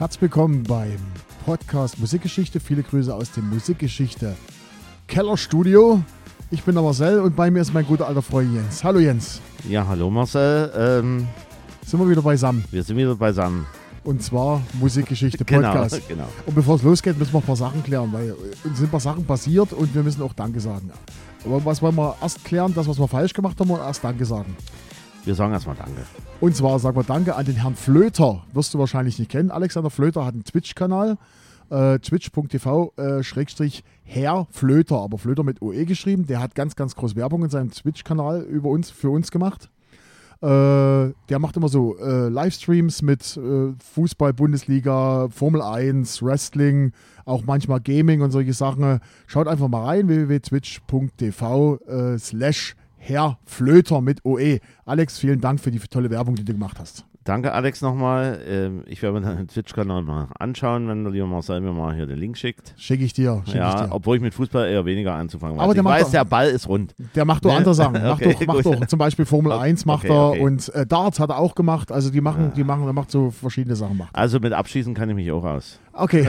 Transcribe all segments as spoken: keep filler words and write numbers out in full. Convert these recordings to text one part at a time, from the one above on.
Herzlich willkommen beim Podcast Musikgeschichte. Viele Grüße aus dem Musikgeschichte Kellerstudio. Ich bin der Marcel und bei mir ist mein guter alter Freund Jens. Hallo Jens. Ja, hallo Marcel. Ähm, sind wir wieder beisammen. Wir sind wieder beisammen. Und zwar Musikgeschichte Podcast. Genau, genau. Und bevor es losgeht, müssen wir ein paar Sachen klären, weil uns sind ein paar Sachen passiert und wir müssen auch Danke sagen. Aber was wollen wir erst klären? Das, was wir falsch gemacht haben, oder erst Danke sagen? Wir sagen erstmal Danke. Und zwar sagen wir Danke an den Herrn Flöter. Wirst du wahrscheinlich nicht kennen. Alexander Flöter hat einen Twitch-Kanal. Äh, twitch.tv äh, Schrägstrich Herr Flöter, aber Flöter mit O E geschrieben. Der hat ganz, ganz groß Werbung in seinem Twitch-Kanal über uns, für uns gemacht. Äh, der macht immer so äh, Livestreams mit äh, Fußball, Bundesliga, Formel eins, Wrestling, auch manchmal Gaming und solche Sachen. Schaut einfach mal rein, www.twitch.tv äh, slash Herr Flöter mit O E. Alex, vielen Dank für die tolle Werbung, die du gemacht hast. Danke, Alex, nochmal. Ähm, ich werde mir deinen Twitch-Kanal mal anschauen, wenn der lieber Marcel mir mal hier den Link schickt. Schicke ich dir. Schick ja, ich dir. Obwohl ich mit Fußball eher weniger anzufangen weiß. Aber der ich macht weiß, doch, der Ball ist rund. Der macht doch ne? andere Sachen. Macht okay, doch, macht doch zum Beispiel Formel eins macht okay, er okay. und äh, Darts hat er auch gemacht. Also die machen, ja. die machen, er macht so verschiedene Sachen. Macht. Also mit Abschießen kann ich mich auch aus. Okay.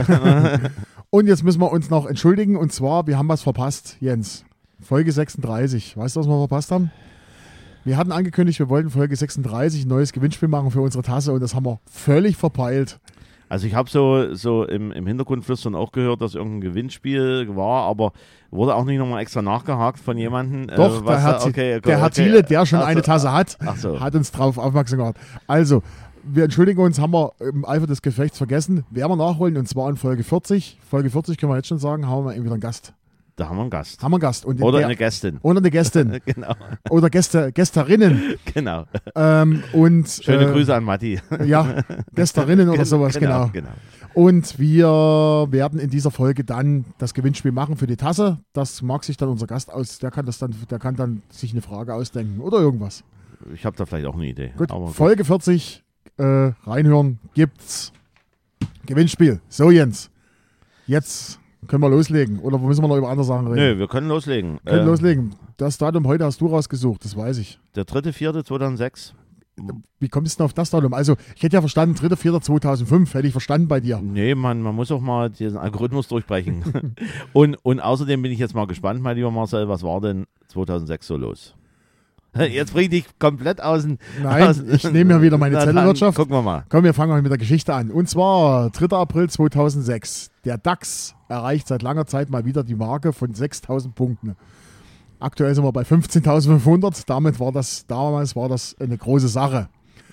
Und jetzt müssen wir uns noch entschuldigen. Und zwar, wir haben was verpasst, Jens. Folge sechsunddreißig. Weißt du, was wir verpasst haben? Wir hatten angekündigt, wir wollten Folge sechsunddreißig ein neues Gewinnspiel machen für unsere Tasse und das haben wir völlig verpeilt. Also ich habe so, so im, im Hintergrund flüstern auch gehört, dass irgendein Gewinnspiel war, aber wurde auch nicht nochmal extra nachgehakt von jemandem. Doch, äh, der Herr, da, okay, okay, der Herr okay. Thiele, der schon Ach so, eine Tasse hat, ach so. hat uns drauf aufmerksam gemacht. Also, wir entschuldigen uns, haben wir im Eifer des Gefechts vergessen, werden wir nachholen und zwar in Folge vierzig. Folge vierzig können wir jetzt schon sagen, haben wir eben wieder einen Gast. Da haben wir einen Gast. Haben wir einen Gast. Und oder der, eine Gästin. Oder eine Gästin. Genau. Oder Gäste, Gästerinnen. Genau. Ähm, und, Schöne äh, Grüße an Matti. Ja, Gästerinnen oder sowas, genau. genau. Und wir werden in dieser Folge dann das Gewinnspiel machen für die Tasse. Das mag sich dann unser Gast aus, der kann das dann, der kann dann sich eine Frage ausdenken oder irgendwas. Ich habe da vielleicht auch eine Idee. Gut, aber Folge vierzig, äh, reinhören, gibt's Gewinnspiel. So Jens, jetzt können wir loslegen oder müssen wir noch über andere Sachen reden? Nö, wir können loslegen. Wir können ähm, loslegen. Das Datum heute hast du rausgesucht, das weiß ich. Der dritte vierte zweitausendsechs. Wie kommst du denn auf das Datum? Also, ich hätte ja verstanden, dritter vierter zweitausendfünf, hätte ich verstanden bei dir. Nee, man, man muss auch mal diesen Algorithmus durchbrechen. und, und außerdem bin ich jetzt mal gespannt, mein lieber Marcel, was war denn zweitausendsechs so los? Jetzt bring dich komplett aus dem... Nein, aus, ich nehme ja wieder meine Zettelwirtschaft. Gucken wir mal. Komm, wir fangen mal mit der Geschichte an. Und zwar dritter April zweitausendsechs. Der DAX erreicht seit langer Zeit mal wieder die Marke von sechstausend Punkten. Aktuell sind wir bei fünfzehntausendfünfhundert. Damit war das, damals war das eine große Sache.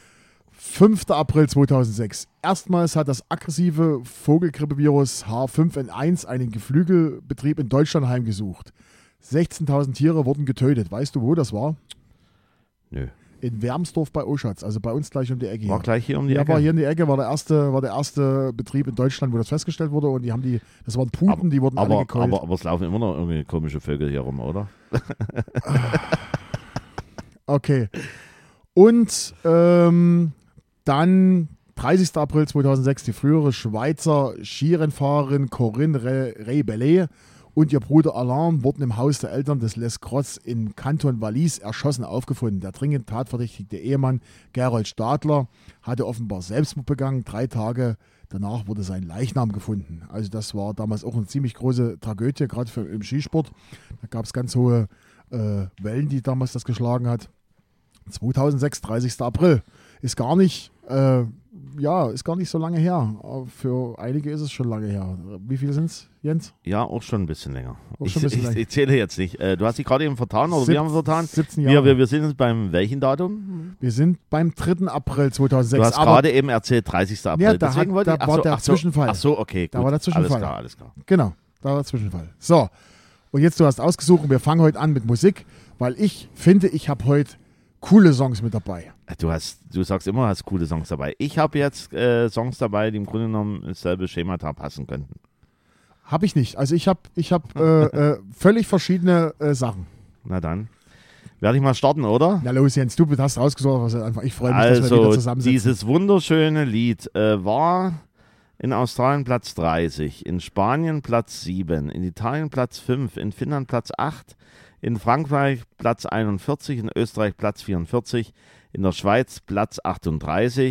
fünfter April zweitausendsechs. Erstmals hat das aggressive Vogelgrippevirus H fünf N eins einen Geflügelbetrieb in Deutschland heimgesucht. sechzehntausend Tiere wurden getötet. Weißt du, wo das war? Nö. In Wermsdorf bei Oschatz, also bei uns gleich um die Ecke. War hier. gleich hier um die ja, Ecke? war hier in die Ecke, war der erste, war der erste Betrieb in Deutschland, wo das festgestellt wurde und die haben die, das waren Puten, aber, die wurden aber, alle gekeult. Aber, aber es laufen immer noch irgendwie komische Vögel hier rum, oder? Okay. Und ähm, dann dreißigster April zweitausendsechs, die frühere Schweizer Skirennfahrerin Corinne Rebellé und ihr Bruder Alain wurden im Haus der Eltern des Les Crotts in Kanton Wallis erschossen aufgefunden. Der dringend tatverdächtigte Ehemann Gerold Stadler hatte offenbar Selbstmord begangen. Drei Tage danach wurde sein Leichnam gefunden. Also das war damals auch eine ziemlich große Tragödie, gerade für, im Skisport. Da gab es ganz hohe äh, Wellen, die damals das geschlagen hat. zweitausendsechs, dreißigster April. Ist gar nicht... Äh, Ja, ist gar nicht so lange her. Für einige ist es schon lange her. Wie viele sind es, Jens? Ja, auch schon ein bisschen länger. Auch Ich, schon ein bisschen ich, länger. ich zähle jetzt nicht. Äh, du hast dich gerade eben vertan, oder Sieb- wir haben vertan? siebzehn Wir, Jahre. wir, wir sind jetzt beim welchen Datum? Wir sind beim dritten April zweitausendsechs. Du hast aber gerade eben erzählt, dreißigster April. Ja, da Deswegen hat- wollte da ich, ach war so, der ach so, Zwischenfall. Ach so, okay, gut. Da war der Zwischenfall. Alles klar, alles klar. Genau, da war der Zwischenfall. So, und jetzt du hast ausgesucht und wir fangen heute an mit Musik, weil ich finde, ich habe heute coole Songs mit dabei. Du hast, du sagst immer, du hast coole Songs dabei. Ich habe jetzt äh, Songs dabei, die im Grunde genommen dasselbe Schemata passen könnten. Habe ich nicht. Also ich habe ich hab, äh, äh, völlig verschiedene äh, Sachen. Na dann. Werde ich mal starten, oder? Na los, Jens, du hast rausgesucht. Was einfach. Ich freue mich, dass wir wieder Also, zusammensitzen. dieses wunderschöne Lied äh, war in Australien Platz dreißig, in Spanien Platz sieben, in Italien Platz fünf, in Finnland Platz acht, in Frankreich Platz einundvierzig, in Österreich Platz vierundvierzig, in der Schweiz Platz achtunddreißig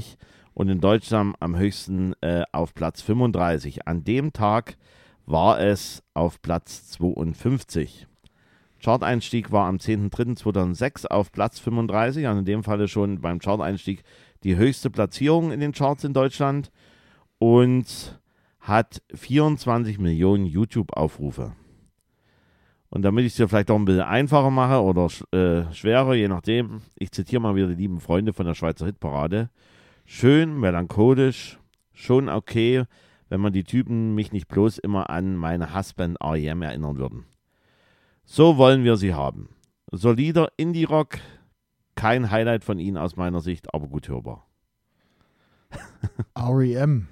und in Deutschland am höchsten äh, auf Platz fünfunddreißig. An dem Tag war es auf Platz zweiundfünfzig. Chart-Einstieg war am zehnten dritten zweitausendsechs auf Platz fünfunddreißig, also in dem Falle schon beim Chart-Einstieg die höchste Platzierung in den Charts in Deutschland und hat vierundzwanzig Millionen YouTube-Aufrufe. Und damit ich es dir vielleicht auch ein bisschen einfacher mache oder äh, schwerer, je nachdem, ich zitiere mal wieder die lieben Freunde von der Schweizer Hitparade. Schön, melancholisch, schon okay, wenn man die Typen mich nicht bloß immer an meine Hassband R E M erinnern würden. So wollen wir sie haben. Solider Indie-Rock, kein Highlight von ihnen aus meiner Sicht, aber gut hörbar. R E M.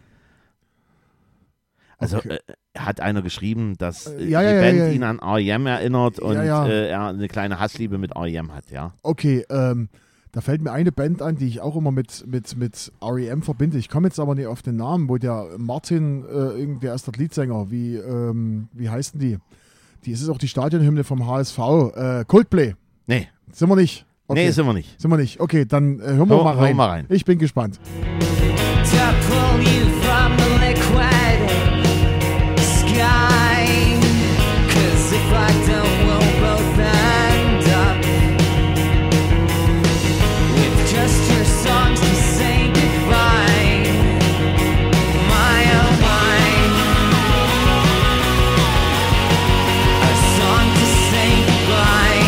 Also Okay. äh, hat einer geschrieben, dass äh, Ja, die ja, ja, Band ja. ihn an R E M erinnert und Ja, ja. Äh, er eine kleine Hassliebe mit R E M hat, ja. Okay, ähm, da fällt mir eine Band an, die ich auch immer mit, mit, mit R E M verbinde. Ich komme jetzt aber nicht auf den Namen, wo der Martin, äh, irgendwer ist der Leadsänger, wie, ähm, wie heißt denn die? Die ist es auch die Stadionhymne vom H S V. Äh, Coldplay. Nee, Sind wir nicht? Okay. nee, sind wir nicht. Sind wir nicht. Okay, dann äh, hören wir Hör- mal hören rein. wir mal rein. Ich bin gespannt. To pull you from the liquid sky. 'Cause if I don't, we'll both end up with just your songs to say goodbye. My oh my, a song to say goodbye.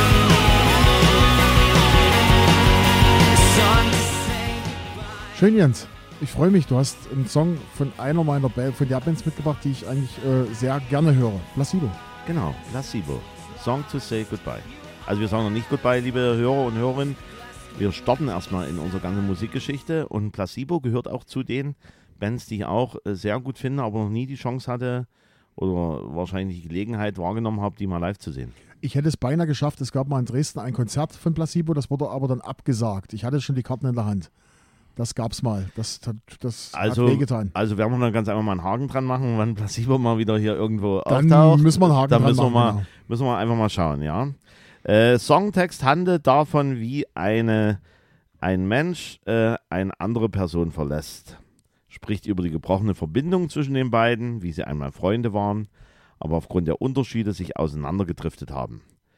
A song to say goodbye. Schön, Jens. Ich freue mich. Du hast einen Song von einer meiner Band, von der Bands mitgebracht, die ich eigentlich äh, sehr gerne höre. Placebo. Genau, Placebo. Song to say goodbye. Also wir sagen noch nicht goodbye, liebe Hörer und Hörerinnen. Wir starten erstmal in unsere ganze Musikgeschichte und Placebo gehört auch zu den Bands, die ich auch äh, sehr gut finde, aber noch nie die Chance hatte oder wahrscheinlich die Gelegenheit wahrgenommen habe, die mal live zu sehen. Ich hätte es beinahe geschafft. Es gab mal in Dresden ein Konzert von Placebo, das wurde aber dann abgesagt. Ich hatte schon die Karten in der Hand. Das gab's mal. Das, das, das Also, hat wehgetan. also werden wir dann ganz einfach mal einen Haken dran machen, wenn Placebo mal wieder hier irgendwo Dann auftaucht. müssen wir einen Haken Dann dran müssen wir, machen, mal, genau. müssen wir einfach mal schauen, ja. Äh, Songtext handelt davon, wie eine, ein Mensch äh, eine andere Person verlässt. Spricht über die gebrochene Verbindung zwischen den beiden, wie sie einmal Freunde waren, aber aufgrund der Unterschiede sich auseinandergedriftet haben.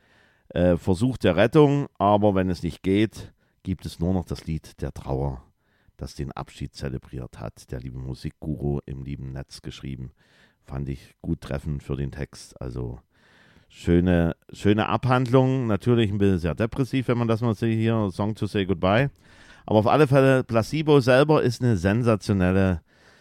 Äh, Versuch der Rettung, aber wenn es nicht geht, gibt es nur noch das Lied der Trauer, das den Abschied zelebriert hat. Der liebe Musikguru im lieben Netz geschrieben. Fand ich gut treffend für den Text. Also schöne, schöne Abhandlung. Natürlich ein bisschen sehr depressiv, wenn man das mal sieht hier. Song to say goodbye. Aber auf alle Fälle, Placebo selber ist eine sensationelle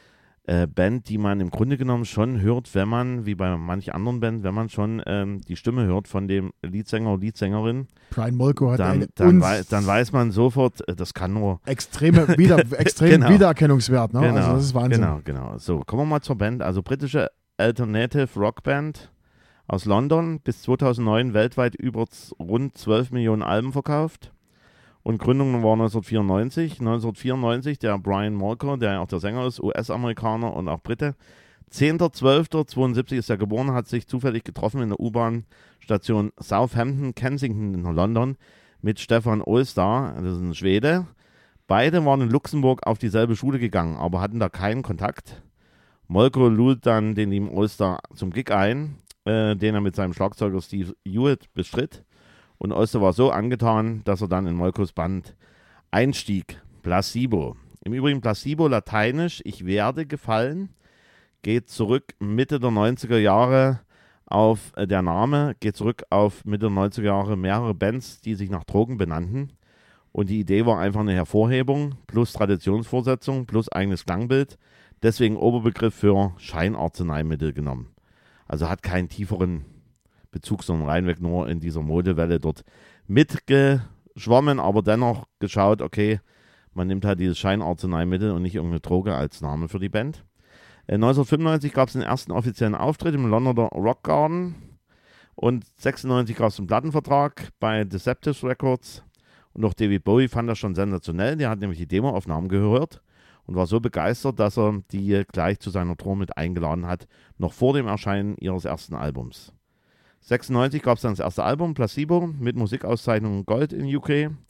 äh, Band, die man im Grunde genommen schon hört, wenn man, wie bei manch anderen Bands, wenn man schon ähm, die Stimme hört von dem Leadsänger oder Leadsängerin, Brian Molko hat dann, eine dann, uns wei dann weiß man sofort, äh, das kann nur extreme Wieder extremen Genau. Wiedererkennungswert. Ne? Genau, Also das ist Wahnsinn. Genau, genau. So, kommen wir mal zur Band. Also britische Alternative Rockband aus London, bis zweitausendneun weltweit über z- rund zwölf Millionen Alben verkauft. Und Gründung war neunzehnhundertvierundneunzig. neunzehnhundertvierundneunzig, der Brian Molko, der auch der Sänger ist, U S-Amerikaner und auch Brite. zehnter zwölfter zweiundsiebzig ist er geboren, hat sich zufällig getroffen in der U-Bahn-Station Southampton, Kensington in London mit Stefan Olstar, das ist ein Schwede. Beide waren in Luxemburg auf dieselbe Schule gegangen, aber hatten da keinen Kontakt. Molko lud dann den lieben Olstar zum Gig ein, äh, den er mit seinem Schlagzeuger Steve Hewitt bestritt. Und Olstar war so angetan, dass er dann in Molkos Band einstieg. Placebo. Im Übrigen Placebo, lateinisch, ich werde gefallen, geht zurück Mitte der neunziger Jahre auf, äh, der Name geht zurück auf Mitte der neunziger Jahre mehrere Bands, die sich nach Drogen benannten. Und die Idee war einfach eine Hervorhebung plus Traditionsvorsetzung plus eigenes Klangbild. Deswegen Oberbegriff für Scheinarzneimittel genommen. Also hat keinen tieferen Bezug, sondern reinweg nur in dieser Modewelle dort mitgeschwommen, aber dennoch geschaut, okay, man nimmt halt dieses Scheinarzneimittel und nicht irgendeine Droge als Name für die Band. Äh, neunzehnhundertfünfundneunzig gab es den ersten offiziellen Auftritt im Londoner Rock Garden und sechsundneunzig gab es einen Plattenvertrag bei Deceptive Records und auch David Bowie fand das schon sensationell, der hat nämlich die Demoaufnahmen gehört und war so begeistert, dass er die gleich zu seiner Tour mit eingeladen hat, noch vor dem Erscheinen ihres ersten Albums. sechsundneunzig gab es dann das erste Album, Placebo, mit Musikauszeichnung Gold in U K.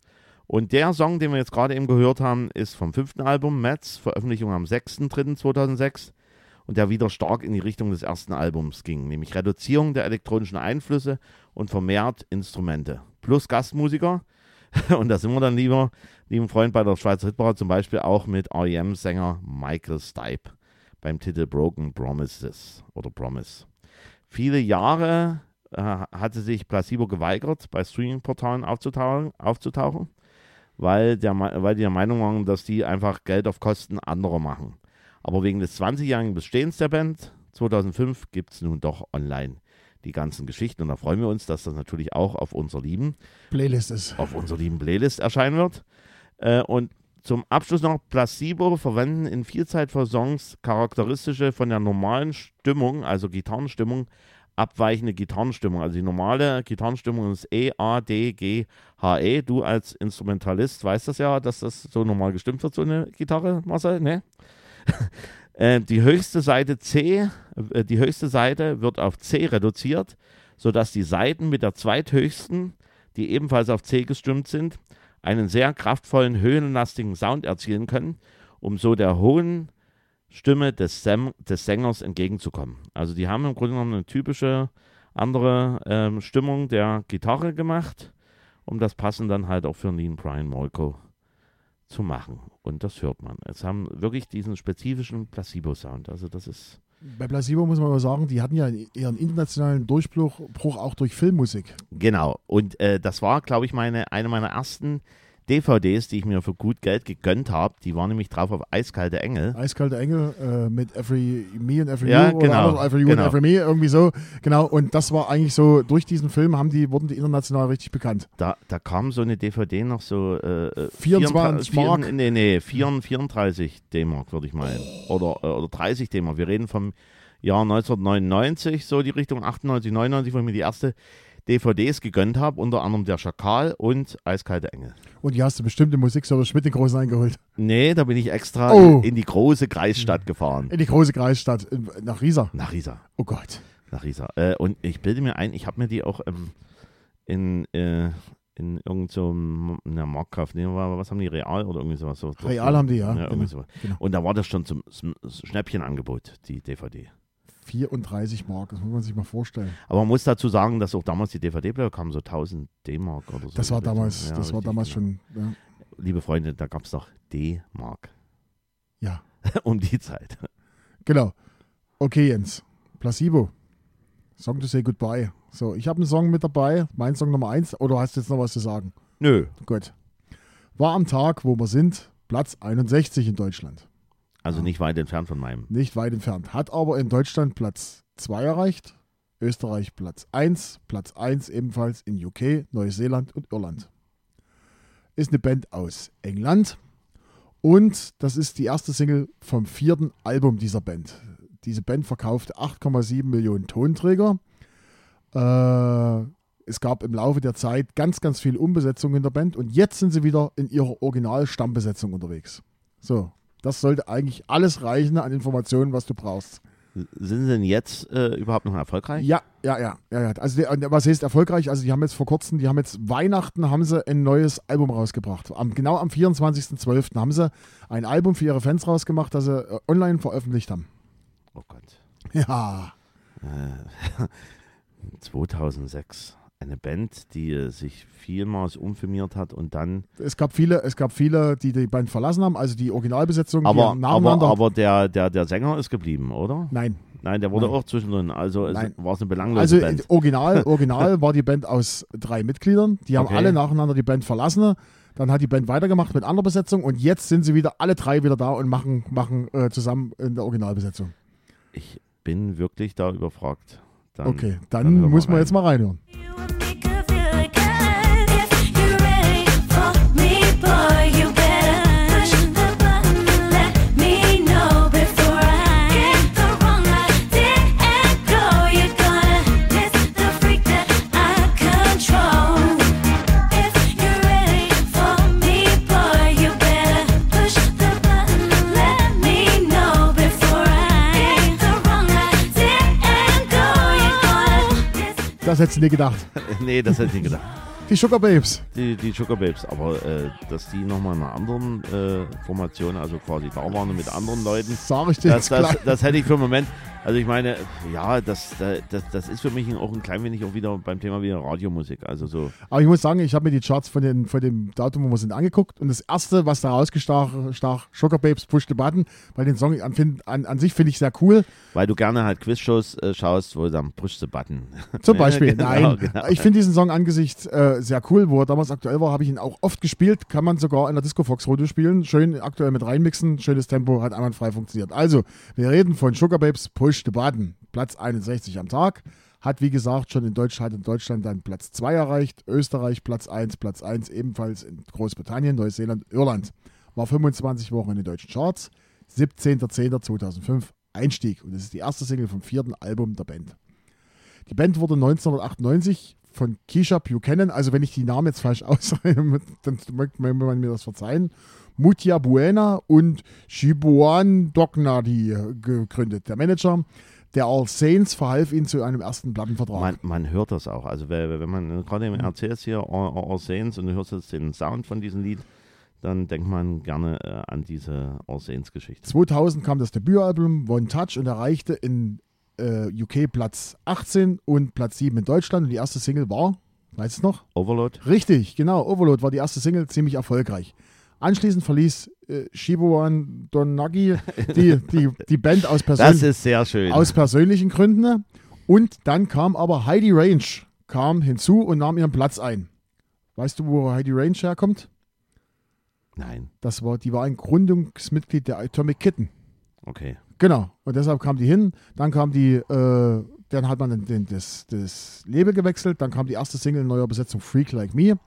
Und der Song, den wir jetzt gerade eben gehört haben, ist vom fünften Album, Mats, Veröffentlichung am sechster dritter zweitausendsechs. Und der wieder stark in die Richtung des ersten Albums ging, nämlich Reduzierung der elektronischen Einflüsse und vermehrt Instrumente. Plus Gastmusiker. Und da sind wir dann lieber, lieben Freund, bei der Schweizer Hitparade zum Beispiel auch mit R E M-Sänger Michael Stipe beim Titel Broken Promises oder Promise. Viele Jahre äh, hatte sich Placebo geweigert, bei Streaming-Portalen aufzutauchen, aufzutauchen weil, der, weil die der Meinung waren, dass die einfach Geld auf Kosten anderer machen. Aber wegen des zwanzigjährigen Bestehens der Band zweitausendfünf gibt es nun doch online die ganzen Geschichten. Und da freuen wir uns, dass das natürlich auch auf unserer lieben Playlist ist. Auf unserer lieben Playlist erscheinen wird. Äh, und zum Abschluss noch, Placebo verwenden in Vielzahl von Songs charakteristische von der normalen Stimmung, also Gitarrenstimmung, abweichende Gitarrenstimmung. Also die normale Gitarrenstimmung ist E, A, D, G, H, E. Du als Instrumentalist weißt das ja, dass das so normal gestimmt wird, so eine Gitarre, Marcel, ne? äh, die höchste Seite C, äh, die höchste Seite wird auf C reduziert, sodass die Saiten mit der zweithöchsten, die ebenfalls auf C gestimmt sind, einen sehr kraftvollen, höhenlastigen Sound erzielen können, um so der hohen Stimme des, Sam, des Sängers entgegenzukommen. Also die haben im Grunde genommen eine typische andere ähm, Stimmung der Gitarre gemacht, um das passend dann halt auch für den Brian Molko zu machen. Und das hört man. Es haben wirklich diesen spezifischen Placebo-Sound. Also das ist... Bei Placebo muss man aber sagen, die hatten ja ihren internationalen Durchbruch Bruch auch durch Filmmusik. Genau. Und äh, das war, glaube ich, meine, eine meiner ersten D V Ds, die ich mir für gut Geld gegönnt habe. Die war nämlich drauf auf Eiskalte Engel. Eiskalte Engel äh, mit Every Me and Every ja, You genau, oder Every You genau. and Every Me, irgendwie so. Genau, und das war eigentlich so, durch diesen Film haben die, wurden die international richtig bekannt. Da, da kam so eine D V D noch so äh, vierundzwanzig Mark. vier, nee, nee, vierunddreißig D-Mark, würde ich meinen. Oder, äh, oder dreißig D-Mark. Wir reden vom Jahr neunzehnhundertneunundneunzig, so die Richtung achtundneunzig, neunundneunzig, wo ich mir die erste D V Ds gegönnt habe, unter anderem Der Schakal und Eiskalte Engel. Und die hast du bestimmt im Musikservice Schmidt den Großen eingeholt. Nee, da bin ich extra Oh. in die große Kreisstadt gefahren. In die große Kreisstadt, in, nach Riesa. Nach Riesa. Oh Gott. Nach Riesa. Äh, und ich bilde mir ein, ich habe mir die auch ähm, in, äh, in irgendeinem so, na, Marktkauf, nee, was haben die, Real oder irgendwie sowas? So, Real haben die, ja. ja irgendwie Genau. sowas. Genau. Und da war das schon zum, zum Schnäppchenangebot, die D V D. vierunddreißig Mark, das muss man sich mal vorstellen. Aber man muss dazu sagen, dass auch damals die D V D-Player kamen, so tausend D-Mark oder so. Das war damals, Ja, das war richtig, damals genau. schon, ja. Liebe Freunde, da gab es doch D-Mark. Ja, um die Zeit. genau. Okay, Jens. Placebo. Song to say goodbye. So, ich habe einen Song mit dabei, mein Song Nummer eins. Oder hast du jetzt noch was zu sagen? Nö. Gut. War am Tag, wo wir sind, Platz einundsechzig in Deutschland. Also Ja. nicht weit entfernt von meinem. Nicht weit entfernt. Hat aber in Deutschland Platz zwei erreicht, Österreich Platz eins, Platz eins ebenfalls in U K, Neuseeland und Irland. Ist eine Band aus England und das ist die erste Single vom vierten Album dieser Band. Diese Band verkauft acht Komma sieben Millionen Tonträger. Äh, es gab im Laufe der Zeit ganz, ganz viel Umbesetzung in der Band und jetzt sind sie wieder in ihrer Original-Stammbesetzung unterwegs. So, das sollte eigentlich alles reichen an Informationen, was du brauchst. Sind sie denn jetzt äh, überhaupt noch erfolgreich? Ja, ja, ja, ja, ja. Also die, was heißt erfolgreich? Also die haben jetzt vor kurzem, die haben jetzt Weihnachten haben sie ein neues Album rausgebracht. Am, genau am vierundzwanzigsten zwölften haben sie ein Album für ihre Fans rausgemacht, das sie äh, online veröffentlicht haben. Oh Gott. Ja. Äh, zweitausendsechs. Eine Band, die äh, sich vielmals umfirmiert hat und dann... Es gab viele, es gab viele, die die Band verlassen haben, also die Originalbesetzung, die Aber, haben aber, nacheinander... aber der, der, der Sänger ist geblieben, oder? Nein. Nein, der wurde Nein. auch zwischendrin. Also Nein. war es eine belanglose Also Band. original, original war die Band aus drei Mitgliedern. Die haben Okay. alle nacheinander die Band verlassen. Dann hat die Band weitergemacht mit anderer Besetzung und jetzt sind sie wieder alle drei wieder da und machen, machen äh, zusammen in der Originalbesetzung. Ich bin wirklich da überfragt. Dann, Okay, dann, hören wir muss man rein. jetzt mal reinhören. Das hättest du nie gedacht. Nee, das hätte ich nicht gedacht. Die Sugar Babes. Die, die Sugar Babes, aber äh, dass die nochmal in einer anderen äh, Formation, also quasi da waren mit anderen Leuten, Sag ich dir das, jetzt das, gleich. das hätte ich für einen Moment, also ich meine, ja, das, das, das ist für mich auch ein klein wenig auch wieder beim Thema wieder Radiomusik, also so. Aber ich muss sagen, ich habe mir die Charts von, den, von dem Datum, wo wir sind, angeguckt und das erste, was da rausgestach, stach, Sugar Babes, Push the Button, weil den Song an, find, an, an sich finde ich sehr cool. Weil du gerne halt Quizshows äh, schaust, wo dann Push the Button. Zum Beispiel, Genau, nein. genau. Ich finde diesen Song angesichts äh, sehr cool, wo er damals aktuell war, habe ich ihn auch oft gespielt, kann man sogar in der Disco Fox Radio spielen, schön aktuell mit reinmixen, schönes Tempo, hat einwandfrei funktioniert. Also, wir reden von Sugar Babes, Push the Button, Platz einundsechzig am Tag, hat wie gesagt schon in Deutschland, in Deutschland dann Platz zwei erreicht, Österreich Platz eins, Platz eins ebenfalls in Großbritannien, Neuseeland, Irland, war fünfundzwanzig Wochen in den deutschen Charts, siebzehnter zehnter zweitausendfünf Einstieg und das ist die erste Single vom vierten Album der Band. Die Band wurde neunzehnhundertachtundneunzig von Keisha Buchanan, also wenn ich die Namen jetzt falsch ausspreche, dann möchte man mir das verzeihen, Mutia Buena und Shibuan Dognadi gegründet. Der Manager der All Saints verhalf ihnen zu einem ersten Plattenvertrag. Man, man hört das auch, also wenn, wenn man gerade im R C S hier All, All Saints und du hörst jetzt den Sound von diesem Lied, dann denkt man gerne äh, an diese All Saints Geschichte. zweitausend kam das Debütalbum One Touch und erreichte in äh, U K Platz achtzehn und Platz sieben in Deutschland und die erste Single war, weißt du noch? Overload? Richtig, genau, Overload war die erste Single, ziemlich erfolgreich. Anschließend verließ äh, Shibuan Donagi die, die, die Band aus, Persön Das ist sehr schön. aus persönlichen Gründen und dann kam aber Heidi Range kam hinzu und nahm ihren Platz ein. Weißt du, wo Heidi Range herkommt? Nein, Das war, die war ein Gründungsmitglied der Atomic Kitten. okay. Genau, und deshalb kam die hin, dann kam die, äh, dann hat man den, den, das, das Label gewechselt, dann kam die erste Single in neuer Besetzung Freak Like Me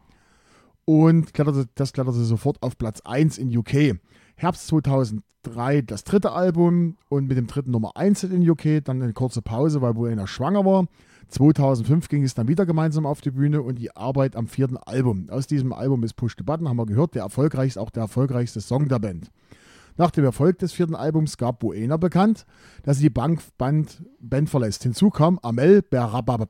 und kletterte, das kletterte sofort auf Platz eins in U K. Herbst zweitausenddrei das dritte Album und mit dem dritten Nummer eins in U K, dann eine kurze Pause, weil Buena schwanger war. zweitausendfünf ging es dann wieder gemeinsam auf die Bühne und die Arbeit am vierten Album. Aus diesem Album ist Push the Button, haben wir gehört, der erfolgreichste, auch der erfolgreichste Song der Band. Nach dem Erfolg des vierten Albums gab Buena bekannt, dass sie die Bank Band, Band verlässt. Hinzu kam Amel Berrabba.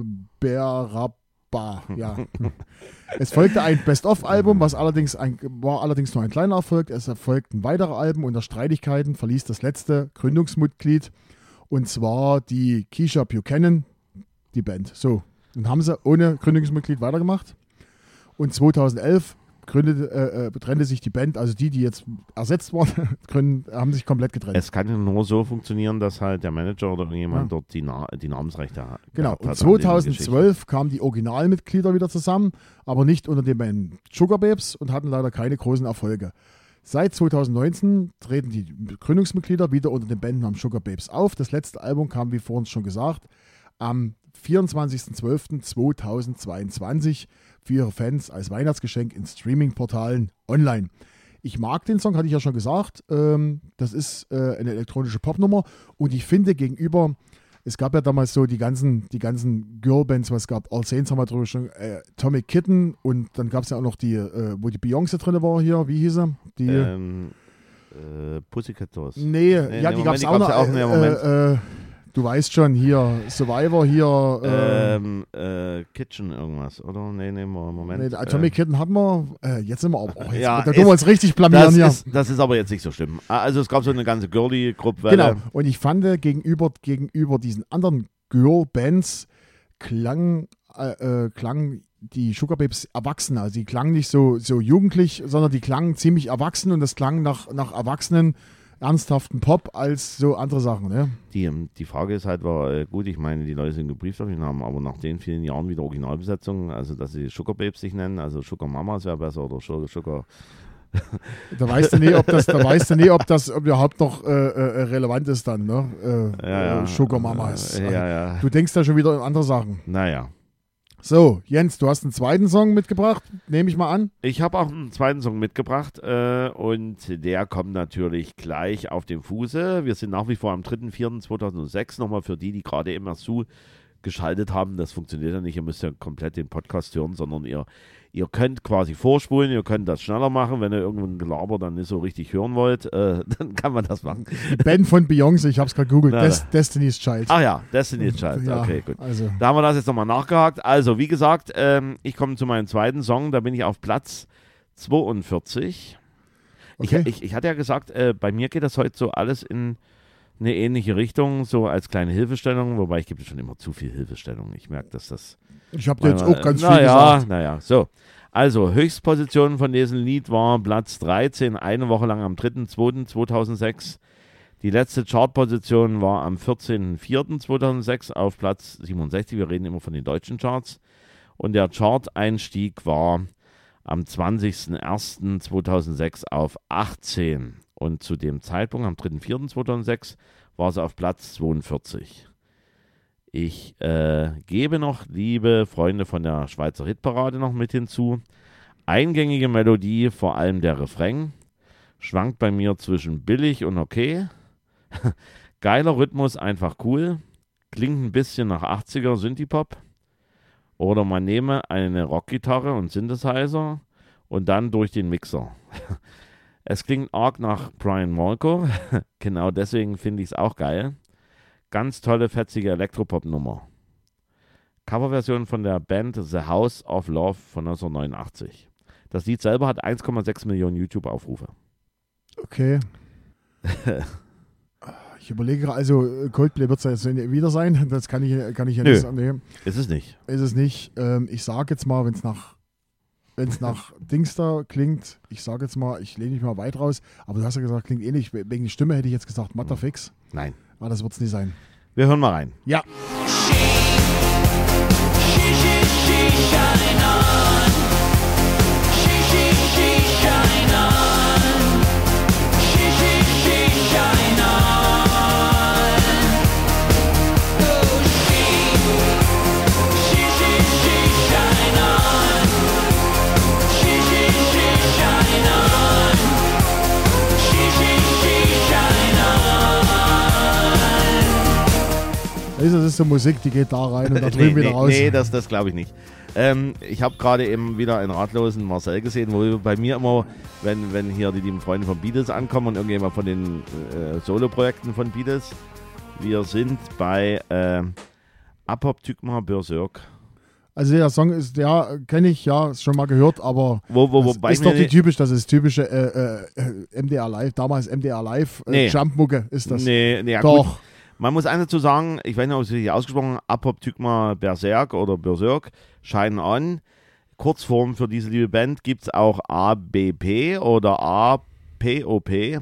Berrabba, ja. Es folgte ein Best-of-Album, was allerdings ein, war allerdings nur ein kleiner Erfolg. Es erfolgten weitere Alben. Unter Streitigkeiten verließ das letzte Gründungsmitglied, und zwar die Keisha Buchanan, die Band. So, dann haben sie ohne Gründungsmitglied weitergemacht. Und zweitausendelf gründete, äh, trennte sich die Band, also die, die jetzt ersetzt wurden, gründen, haben sich komplett getrennt. Es kann ja nur so funktionieren, dass halt der Manager oder irgendjemand Ja. dort die, Na die Namensrechte hat. Genau, hat und an dieser zweitausendzwölf kamen die Originalmitglieder wieder zusammen, aber nicht unter dem Namen Sugar Babes und hatten leider keine großen Erfolge. Seit zweitausendneunzehn treten die Gründungsmitglieder wieder unter dem Bandnamen Sugar Babes auf. Das letzte Album kam, wie vorhin schon gesagt, am vierundzwanzigster zwölfter zweitausendzweiundzwanzig für ihre Fans als Weihnachtsgeschenk in Streaming-Portalen online. Ich mag den Song, hatte ich ja schon gesagt. Ähm, das ist äh, eine elektronische Popnummer und ich finde gegenüber, es gab ja damals so die ganzen, die ganzen Girlbands, was es gab, All Saints haben wir drüber schon, äh, Atomic Kitten und dann gab es ja auch noch die, äh, wo die Beyoncé drin war hier, wie hieß sie? Die, Ähm, äh, Pussycat Dolls. nee, nee, ja, nee, die gab es auch Moment, noch. die gab's ja auch, nee, Moment. Äh, äh, du weißt schon, hier, Survivor, hier, äh, Ähm, äh, Kitchen irgendwas, oder? Nee, nee, Moment. nee, Atomic Kitten hatten wir, äh, jetzt sind wir auch, oh, jetzt, ja, da tun wir uns richtig äh, blamieren das hier. ist, das ist aber jetzt nicht so schlimm. Also es gab so eine ganze Girly-Gruppe. Genau, und ich fand gegenüber, gegenüber diesen anderen Girl-Bands klang, äh, äh, klang die Sugar Babes erwachsen. Also die klangen nicht so, so jugendlich, sondern die klangen ziemlich erwachsen und das klang nach, nach erwachsenen, ernsthaften Pop als so andere Sachen. Ne? Die, die Frage ist halt, war äh, gut, ich meine, die Leute sind gebrieft auf ihn haben, aber nach den vielen Jahren wieder Originalbesetzung, also dass sie Sugar Babes sich nennen, also Sugar Mamas wäre besser oder Sugar, Sugar Da weißt du nie, ob das, da weißt du nie, ob das überhaupt noch äh, äh, relevant ist dann, ne? Äh, Ja, ja. äh, Sugar Mamas. Äh, ja, ja. Du denkst da schon wieder an andere Sachen. Naja. So, Jens, du hast einen zweiten Song mitgebracht, nehme ich mal an. Ich habe auch einen zweiten Song mitgebracht äh, und der kommt natürlich gleich auf dem Fuße. Wir sind nach wie vor am dritter vierter zweitausendsechs, nochmal für die, die gerade immer zu geschaltet haben, das funktioniert ja nicht. Ihr müsst ja komplett den Podcast hören, sondern ihr, ihr könnt quasi vorspulen, ihr könnt das schneller machen. Wenn ihr irgendein Gelaber dann nicht so richtig hören wollt, äh, dann kann man das machen. Die Band von Beyoncé, ich habe es gerade googelt, Na, Des- Destiny's Child. Ach ja, Destiny's Child. Ja, Okay, gut. Also, Da haben wir das jetzt nochmal nachgehakt. Also, wie gesagt, ähm, ich komme zu meinem zweiten Song. Da bin ich auf Platz zweiundvierzig. okay. Ich, ich, ich hatte ja gesagt, äh, bei mir geht das heute so alles in eine ähnliche Richtung, so als kleine Hilfestellung, wobei ich gebe schon immer zu viel Hilfestellung. Ich merke, dass das... Ich habe dir jetzt auch ganz viel naja, gesagt. Naja, so. Also, Höchstposition von diesem Lied war Platz dreizehn, eine Woche lang am dritten zweiten zweitausendsechs. Die letzte Chartposition war am vierzehnten vierten zweitausendsechs auf Platz siebenundsechzig. Wir reden immer von den deutschen Charts. Und der Chart-Einstieg war am zwanzigsten ersten zweitausendsechs auf achtzehn. Und zu dem Zeitpunkt, am dritten vierten zweitausendsechs, war es auf Platz zweiundvierzig. Ich äh, gebe noch, liebe Freunde von der Schweizer Hitparade, noch mit hinzu. Eingängige Melodie, vor allem der Refrain, schwankt bei mir zwischen billig und okay. Geiler Rhythmus, einfach cool. Klingt ein bisschen nach achtziger Synthie-Pop. Oder man nehme eine Rockgitarre und Synthesizer und dann durch den Mixer. Es klingt arg nach Brian Molko. Genau deswegen finde ich es auch geil. Ganz tolle, fetzige Elektropop-Nummer. Coverversion von der Band The House of Love von neunzehnhundertneunundachtzig. Das Lied selber hat eins Komma sechs Millionen YouTube-Aufrufe. Okay. Ich überlege, also Coldplay wird es jetzt wieder sein. Das kann ich, kann ich ja Nö. nicht annehmen. Ist es nicht. Ist es nicht. Ähm, ich sage jetzt mal, wenn es nach, wenn's nach Dings da klingt, ich sage jetzt mal, ich lehne mich mal weit raus, aber du hast ja gesagt, klingt ähnlich. Wegen der Stimme hätte ich jetzt gesagt, Matterfix. Nein. Aber das wird es nicht sein. Wir hören mal rein. Ja. Das ist so Musik, die geht da rein und da drüben nee, wieder nee, raus. Nee, das, das glaube ich nicht. Ähm, ich habe gerade eben wieder einen ratlosen Marcel gesehen, wo bei mir immer, wenn, wenn hier die lieben Freunde von Beatles ankommen und irgendjemand von den äh, Solo-Projekten von Beatles, wir sind bei äh, Apoptygma Berserk. Also der Song ist, der kenne ich, ja, ist schon mal gehört, aber Wo, wo, das wobei ist mir doch die nicht- typisch, das ist typische äh, äh, M D R Live, damals M D R Live, äh, Nee. Jumpmucke ist das. Nee, nee, ja, Doch. gut. Man muss eins dazu sagen, ich weiß nicht, ob es richtig ausgesprochen ist, Apoptygma Berserk oder Berserk, Shine On. Kurzform für diese liebe Band gibt es auch A B P oder A P O P.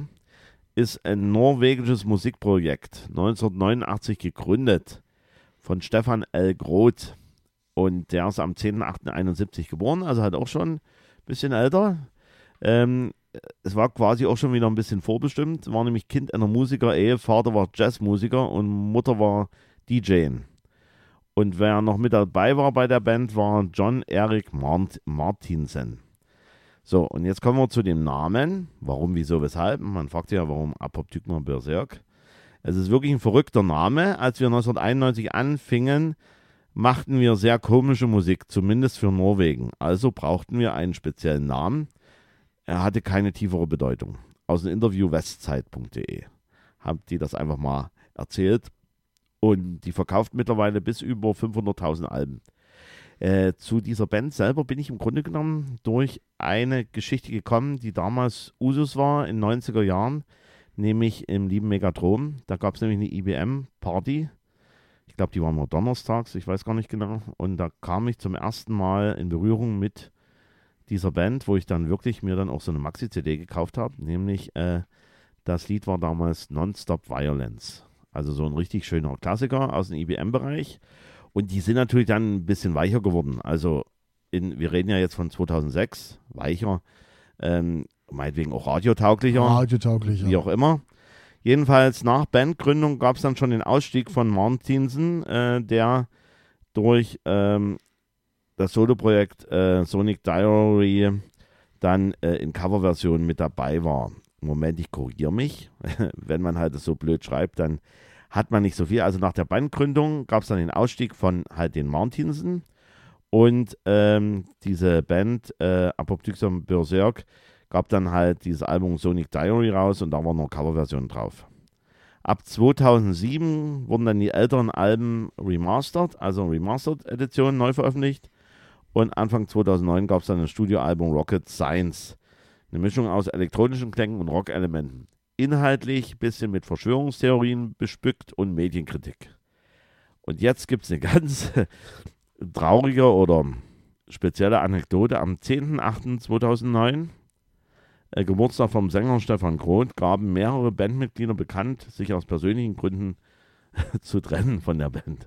Ist ein norwegisches Musikprojekt, neunzehnhundertneunundachtzig gegründet von Stefan L. Groth. Und der ist am zehnten achten einundsiebzig geboren, also halt auch schon ein bisschen älter. Ähm, es war quasi auch schon wieder ein bisschen vorbestimmt. War nämlich Kind einer Musiker-Ehe. Vater war Jazzmusiker und Mutter war D J. Und wer noch mit dabei war bei der Band, war John Erik Mart- Martinsen. So, und jetzt kommen wir zu dem Namen. Warum, wieso, weshalb? Man fragt sich ja, warum Apoptygma Berserk. Es ist wirklich ein verrückter Name. Als wir neunzehnhunderteinundneunzig anfingen, machten wir sehr komische Musik, zumindest für Norwegen. Also brauchten wir einen speziellen Namen. Er hatte keine tiefere Bedeutung. Aus dem Interview westzeit punkt de haben die das einfach mal erzählt. Und die verkauft mittlerweile bis über fünfhunderttausend Alben. Äh, zu dieser Band selber bin ich im Grunde genommen durch eine Geschichte gekommen, die damals Usus war in den neunziger Jahren, nämlich im lieben Megatron. Da gab es nämlich eine I B M-Party. Ich glaube, die war nur donnerstags, ich weiß gar nicht genau. Und da kam ich zum ersten Mal in Berührung mit dieser Band, wo ich dann wirklich mir dann auch so eine Maxi-C D gekauft habe. Nämlich, äh, das Lied war damals Non-Stop Violence. Also so ein richtig schöner Klassiker aus dem I B M-Bereich. Und die sind natürlich dann ein bisschen weicher geworden. Also in, wir reden ja jetzt von zweitausendsechs, weicher, ähm, meinetwegen auch radiotauglicher, Radiotauglich, wie ja. auch immer. Jedenfalls nach Bandgründung gab es dann schon den Ausstieg von Martinsen, äh, der durch ähm, das Soloprojekt äh, Sonic Diary dann äh, in Coverversionen mit dabei war. Moment, ich korrigiere mich. Wenn man halt das so blöd schreibt, dann hat man nicht so viel. Also nach der Bandgründung gab es dann den Ausstieg von halt den Martinsen und ähm, diese Band äh, Apoptyxon Berserk gab dann halt dieses Album Sonic Diary raus und da war noch Coverversion drauf. Ab zweitausendsieben wurden dann die älteren Alben remastered, also Remastered-Editionen neu veröffentlicht. Und Anfang zweitausendneun gab es dann das Studioalbum Rocket Science. Eine Mischung aus elektronischen Klängen und Rock-Elementen. Inhaltlich ein bisschen mit Verschwörungstheorien bestückt und Medienkritik. Und jetzt gibt es eine ganz traurige oder spezielle Anekdote. Am zehnten achten zweitausendneun Äh, Geburtstag vom Sänger Stefan Groth, gaben mehrere Bandmitglieder bekannt, sich aus persönlichen Gründen zu trennen von der Band.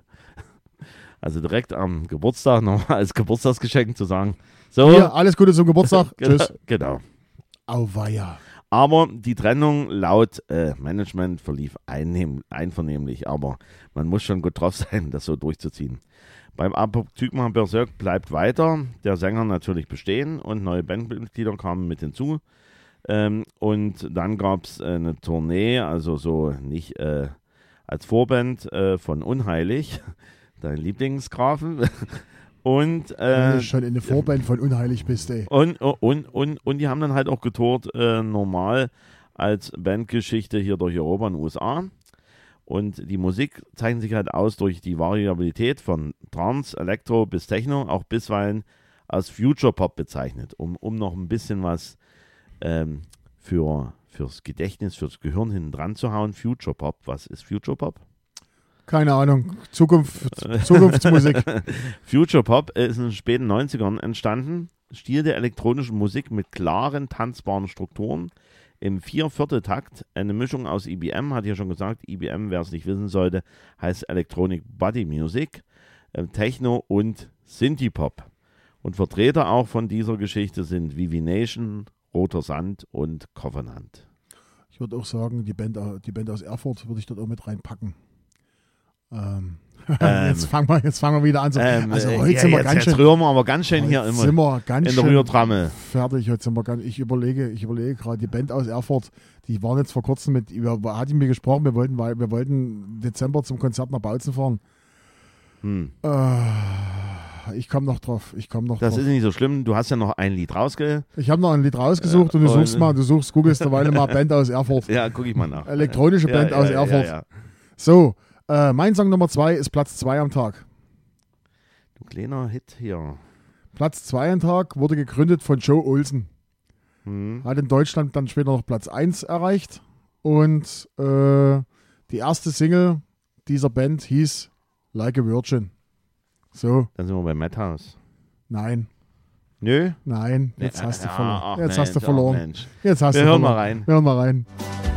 Also direkt am Geburtstag nochmal als Geburtstagsgeschenk zu sagen, so. Hier, alles Gute zum Geburtstag. genau, Tschüss. Genau. Auweia. Aber die Trennung laut äh, Management verlief einnehm, einvernehmlich, aber man muss schon gut drauf sein, das so durchzuziehen. Beim Apoptygma Berserk bleibt weiter, der Sänger natürlich bestehen und neue Bandmitglieder kamen mit hinzu. Ähm, und dann gab es äh, eine Tournee, also so nicht äh, als Vorband äh, von Unheilig, dein Lieblingsgrafen. und, äh, Wenn du schon in der Vorband von Unheilig bist, ey. und, und, und, und die haben dann halt auch getourt, äh, normal als Bandgeschichte hier durch Europa und U S A. Und die Musik zeichnet sich halt aus durch die Variabilität von Trance, Elektro bis Techno, auch bisweilen als Future Pop bezeichnet, um, um noch ein bisschen was ähm, für, fürs Gedächtnis, fürs Gehirn hinten dran zu hauen. Future Pop, was ist Future Pop? Keine Ahnung. Zukunft, Zukunftsmusik. Future Pop ist in den späten neunzigern entstanden. Stil der elektronischen Musik mit klaren, tanzbaren Strukturen. Im Vier-Viertel-Takt, eine Mischung aus E B M, hat ja schon gesagt, E B M, wer es nicht wissen sollte, heißt Electronic Body Music, äh, Techno und Synthie-Pop. Und Vertreter auch von dieser Geschichte sind Vivi Nation, Roter Sand und Covenant. Ich würde auch sagen, die Band, die Band aus Erfurt würde ich dort auch mit reinpacken. Ähm, Ähm, jetzt, fangen wir, jetzt fangen wir wieder an. So. Ähm, also äh, heute ja, sind wir jetzt, ganz jetzt schön, rühren wir aber ganz schön hier heute immer sind wir ganz in der schön Rührtrammel. fertig. Heute sind wir ganz, ich überlege, ich überlege gerade, die Band aus Erfurt, die waren jetzt vor kurzem mit, über, hat die mir gesprochen, wir wollten, weil wir wollten im Dezember zum Konzert nach Bautzen fahren. Hm. Äh, ich komme noch drauf, ich komme noch Das drauf. ist nicht so schlimm, du hast ja noch ein Lied rausge... Ich habe noch ein Lied rausgesucht Äh, und du und- suchst mal, du suchst, googelst derweil mal Band aus Erfurt. Ja, guck ich mal nach. Elektronische Band ja, aus ja, Erfurt. Ja, ja. So, äh, mein Song Nummer zwei ist Platz zwei am Tag. Du kleiner Hit hier. Platz zwei am Tag wurde gegründet von Joe Olsen. Hm. Hat in Deutschland dann später noch Platz eins erreicht. Und äh, die erste Single dieser Band hieß Like a Virgin. So, Dann sind wir bei Madhouse. nein, Nö? nein, jetzt Nee, hast du ah, verloren. ach, Jetzt Mensch, hast du ach, verloren. Mensch. Jetzt hast Wir du hören verloren. mal rein. Wir hören mal rein.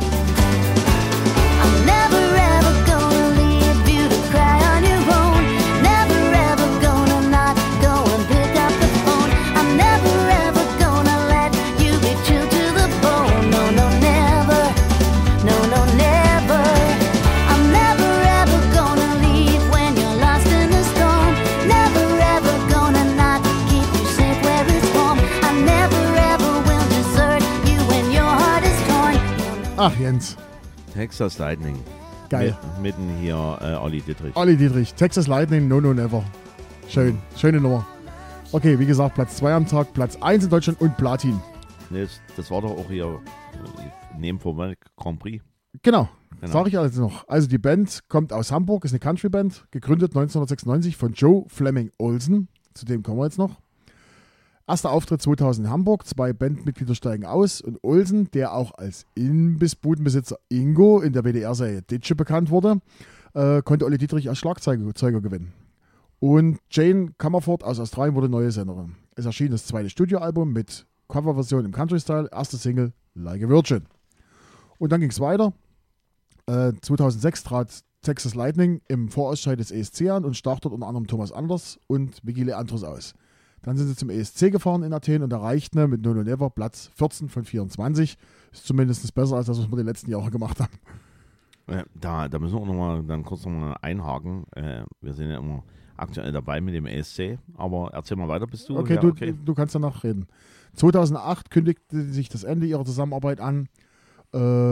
I'm never ever gonna leave you to cry on your own. Never ever gonna not go and pick up the phone. I'm never ever gonna let you be chilled to the bone. No, no, never. No, no, never. I'm never ever gonna leave when you're lost in the storm. Never ever gonna not keep you safe where it's warm. I never ever will desert you when your heart is torn. Ach, Jens. Texas Lightning. Geil. Mit, mitten hier äh, Olli Dittrich. Olli Dietrich, Texas Lightning, No No Never. Schön, schöne Nummer. Okay, wie gesagt, Platz zwei am Tag, Platz eins in Deutschland und Platin. Nee, das, das war doch auch hier äh, neben vorbei Grand Prix. Genau, Genau. sage ich alles noch. Also die Band kommt aus Hamburg, ist eine Country-Band, gegründet neunzehnhundertsechsundneunzig von Joe Fleming Olsen. Zu dem kommen wir jetzt noch. Erster Auftritt zweitausend in Hamburg, zwei Bandmitglieder steigen aus und Olsen, der auch als Imbissbudenbesitzer Ingo in der W D R-Serie Ditsche bekannt wurde, äh, konnte Olli Dietrich als Schlagzeuger Zeuger gewinnen. Und Jane Comerford aus Australien wurde neue Sängerin. Es erschien das zweite Studioalbum mit Coverversion im Country-Style, erste Single Like a Virgin. Und dann ging es weiter. Äh, zweitausendsechs trat Texas Lightning im Vorausscheid des E S C an und stach dort unter anderem Thomas Anders und Vicky Leandros aus. Dann sind sie zum E S C gefahren in Athen und erreichten mit No No Never Platz vierzehn von vierundzwanzig. Ist zumindest besser als das, was wir die letzten Jahre gemacht haben. Äh, da, da müssen wir noch mal dann kurz noch mal einhaken. Äh, wir sind ja immer aktuell dabei mit dem E S C. Aber erzähl mal weiter, bist du? Okay, ja, du, okay. du kannst danach reden. zweitausendacht kündigte sich das Ende ihrer Zusammenarbeit an. Äh,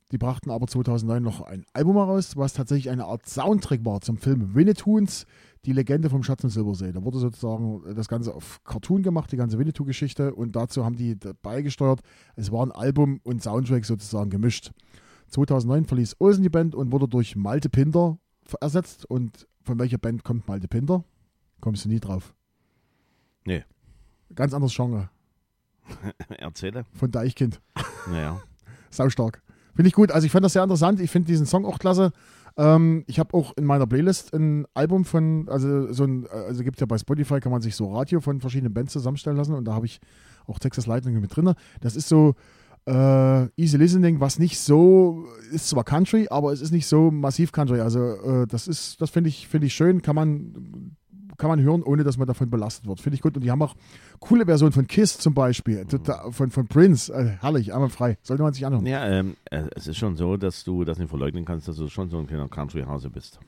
Die brachten aber zweitausendneun noch ein Album heraus, was tatsächlich eine Art Soundtrack war zum Film Winnetoons, die Legende vom Schatz und Silbersee. Da wurde sozusagen das Ganze auf Cartoon gemacht, die ganze Winnetou-Geschichte, und dazu haben die beigesteuert. Es war ein Album und Soundtrack sozusagen gemischt. zweitausendneun verließ Olsen die Band und wurde durch Malte Pinder ersetzt. Und von welcher Band kommt Malte Pinder? Kommst du nie drauf. Nee. Ganz anderes Genre. Erzähle. Von Deichkind. Naja. Saustark. Finde ich gut. Also ich fand das sehr interessant. Ich finde diesen Song auch klasse. Ähm, ich habe auch in meiner Playlist ein Album von, also so ein, also gibt ja bei Spotify, kann man sich so Radio von verschiedenen Bands zusammenstellen lassen, und da habe ich auch Texas Lightning mit drin. Das ist so äh, Easy Listening, was nicht so, ist zwar Country, aber es ist nicht so massiv Country. Also äh, das ist, das finde ich, finde ich schön, kann man kann man hören, ohne dass man davon belastet wird. Finde ich gut. Und die haben auch coole Versionen von Kiss zum Beispiel, total, von, von Prince. Äh, herrlich, einmal frei. Sollte man sich anhören. Ja, ähm, äh, es ist schon so, dass du das nicht verleugnen kannst, dass du schon so ein kleiner Country-Hase bist.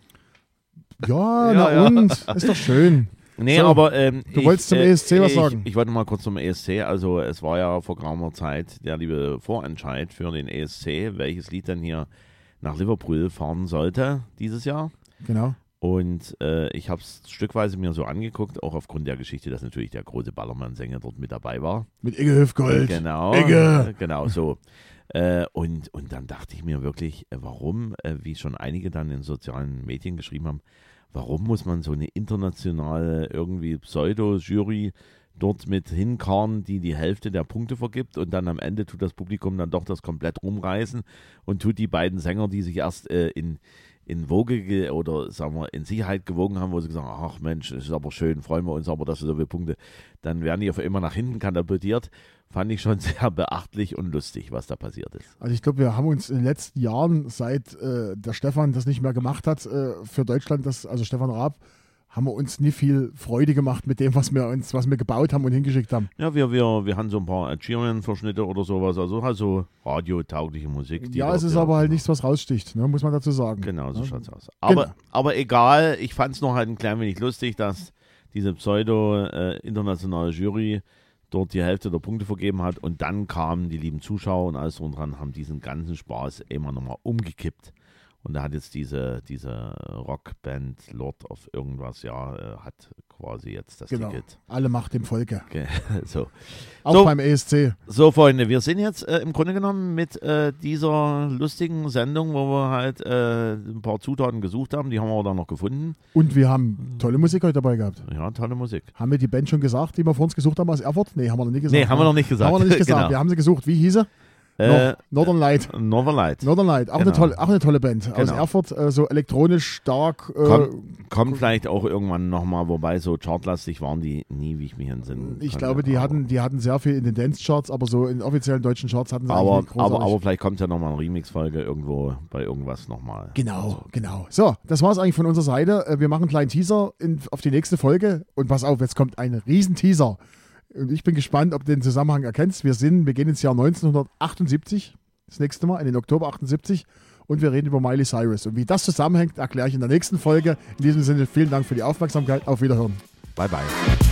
Ja, Ja, na ja. und? Ist doch schön. Nee, So, aber ähm, du ich, wolltest zum E S C was ich, sagen. Ich wollte mal kurz zum E S C. Also es war ja vor geraumer Zeit der liebe Vorentscheid für den E S C, welches Lied dann hier nach Liverpool fahren sollte dieses Jahr. Genau. Und äh, ich habe es stückweise mir so angeguckt, auch aufgrund der Geschichte, dass natürlich der große Ballermann-Sänger dort mit dabei war. Mit Igge Hüfgold. Genau, Igge. genau so. Äh, und, und dann dachte ich mir wirklich, äh, warum, äh, wie schon einige dann in sozialen Medien geschrieben haben, warum muss man so eine internationale irgendwie Pseudo-Jury dort mit hinkarren, die die Hälfte der Punkte vergibt, und dann am Ende tut das Publikum dann doch das komplett rumreißen und tut die beiden Sänger, die sich erst äh, in in Woge ge- oder sagen wir in Sicherheit gewogen haben, wo sie gesagt haben, ach Mensch, das ist aber schön, freuen wir uns aber, dass wir so viele Punkte, dann werden die auf immer nach hinten katapultiert. Fand ich schon sehr beachtlich und lustig, was da passiert ist. Also ich glaube, wir haben uns in den letzten Jahren, seit äh, der Stefan das nicht mehr gemacht hat, äh, für Deutschland, das, also Stefan Raab, haben wir uns nie viel Freude gemacht mit dem, was wir uns, was wir gebaut haben und hingeschickt haben. Ja, wir, wir, wir haben so ein paar Ed Sheeran-Verschnitte oder sowas, also halt so radiotaugliche Musik. die Ja, dort es ist ja- aber halt nichts, was raussticht, ne, muss man dazu sagen. Genau, so Ja. schaut's aus. Aber, Genau. aber egal, ich fand es noch halt ein klein wenig lustig, dass diese pseudo-internationale Jury dort die Hälfte der Punkte vergeben hat, und dann kamen die lieben Zuschauer und alles drum dran, haben diesen ganzen Spaß immer nochmal umgekippt. Und da hat jetzt diese, diese Rockband Lord of irgendwas, ja, äh, hat quasi jetzt das Genau. Ticket. Alle Macht dem Volke. Okay, so. Auch So. beim E S C. So, Freunde, wir sind jetzt äh, im Grunde genommen mit äh, dieser lustigen Sendung, wo wir halt äh, ein paar Zutaten gesucht haben, die haben wir dann noch gefunden. Und wir haben tolle Musik heute dabei gehabt. Ja, tolle Musik. Haben wir die Band schon gesagt, die wir vor uns gesucht haben aus Erfurt? Nee, haben wir noch nicht gesagt. Nee, haben wir noch nicht gesagt. Haben wir noch nicht gesagt. Genau. Wir haben sie gesucht. Wie hieß sie? Äh, Noch, Northern Light. Northern Light. Northern Light. Auch, eine Genau. tolle, auch eine tolle Band. Aus Genau. Erfurt, äh, so elektronisch stark. Äh, Kommt, kommt vielleicht auch irgendwann nochmal, wobei so chartlastig waren die nie, wie ich mich entsinnen ich kann. glaube, die aber, hatten, die hatten sehr viel in den Dance-Charts, aber so in offiziellen deutschen Charts hatten sie aber, eigentlich nicht aber, großartig. aber vielleicht kommt ja nochmal eine Remix-Folge irgendwo bei irgendwas nochmal. Genau, genau. So, das war es eigentlich von unserer Seite. Äh, Wir machen einen kleinen Teaser in, auf die nächste Folge. Und pass auf, jetzt kommt ein Riesen-Teaser. Und ich bin gespannt, ob du den Zusammenhang erkennst. Wir sind, wir gehen ins Jahr neunzehnhundertachtundsiebzig, das nächste Mal, in den Oktober achtundsiebzig. Und wir reden über Miley Cyrus. Und wie das zusammenhängt, erkläre ich in der nächsten Folge. In diesem Sinne, vielen Dank für die Aufmerksamkeit. Auf Wiederhören. Bye, bye.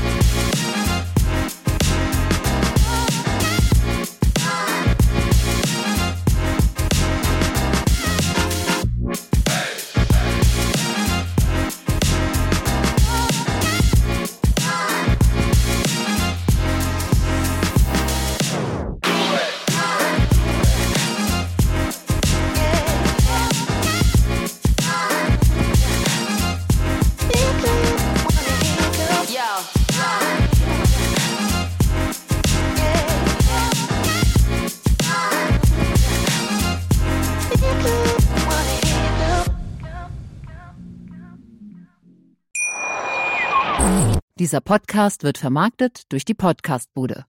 Yo. Dieser Podcast wird vermarktet durch die Podcastbude.